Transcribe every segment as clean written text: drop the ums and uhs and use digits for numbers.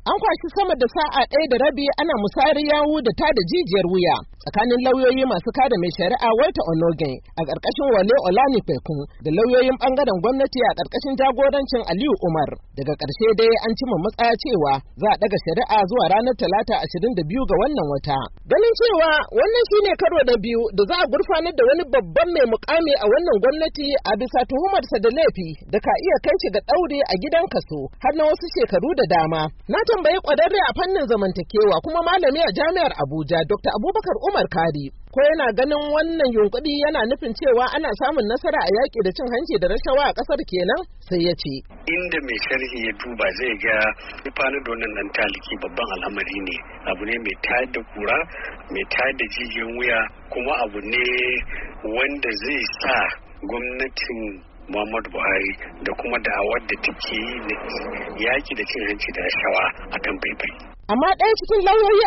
An kwashi sama da sa'a ɗaya da rabi ana musayar yawu da ta da jijiyar wuya tsakanin lauyoyi masu kada mai shari'a Walter Onnoghen a ƙarƙashin Wole Olanipekun da lauyoyin ɓangaren gwamnati a ƙarƙashin jagorancin Aliyu Umar. Daga ƙarshe dai an cimma matsaya cewa za a ɗaga shari'a zuwa ranar Talata 22 ga wannan wata. Ganin cewa wannan shine karo na biyu da za a gurfanar da wani babban mai mukami a wannan gwamnati a bisa tuhumarsa da laifi da ka iya kai shi ga ɗaure a gidan kaso har na wasu shekaru da dama. Na tambayi kwararre a fannin zamantakewa kuma malami a jami'ar Abuja Dr. Abubakar Umar Kari ko yana ganin wannan yunkuri yana nufin cewa ana samun nasara a yaƙi da cin hanci da rashawa a ƙasar kenan, sai ya ce. Inda mai sharhi ya duba zai ga rufanin da wannan nan taliki babban al'amari ne, abu ne mai tayar da kura, mai tayar da jijiyan wuya, kuma abu ne wanda zai sa gwamnatin Muhammadu Buhari da kuma da'awar da take yi yaki da cin hanci da rashawa akan faifai. Amma ɗaya cikin lauyoyi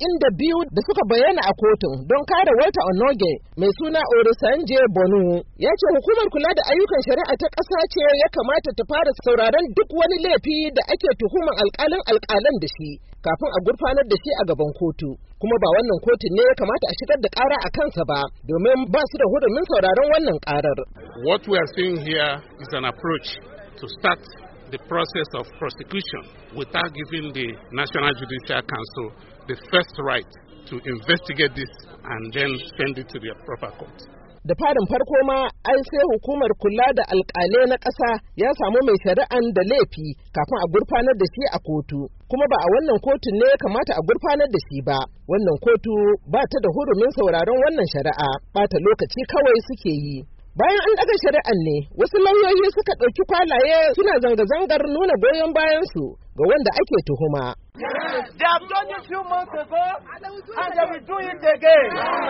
42 da suka bayyana a kotun don kare Walter Onnoghen mai suna Orisanje Bonu ya ce hukumar kula da ayyukan shari'a ta ƙasa ce ya kamata ta fara sauraron duk wani laifi da ake tuhumar alƙalan da shi kafin a gurfanar da shi a gaban kotu. Kuma ba wannan kotun ne ya kamata a shigar da ƙara a kansa ba domin ba su da hurumin sauraron wannan ƙarar. What we are seeing here is an approach to start the process of prosecution without giving the National Judicial Council the first right to investigate this and then send it to the proper court. Da farin farko ma an sai hukumar kula da alƙalai na ƙasa ya samu mai shari'an da laifi kafin a gurfanar da shi a kotu. Kuma ba a wannan kotun ne ya kamata a gurfanar da shi ba. Wannan kotu ba ta da hurumin sauraron wannan shari'a, ɓata lokaci kawai suke yi. Bayan an ɗaga shari'an ne, wasu lauyoyi suka ɗauki kwalaye suna zanga-zangar nuna goyon bayansu ga wanda ake tuhuma. They have done it a few months ago, and they will do it again.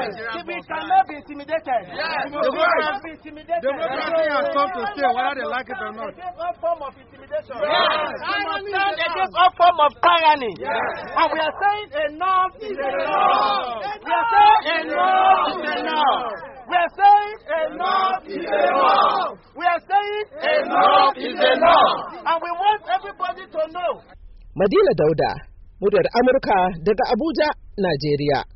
We cannot be intimidated. Democracy has come to stay, whether they like it or not. Against all form of intimidation. We must stand against all form of tyranny. And we are saying enough is enough. We are saying enough is enough. We are saying enough is enough. We are saying enough is enough. And we want everybody to know. Madina Dauda, muryar Amurka daga Abuja, Najeriya.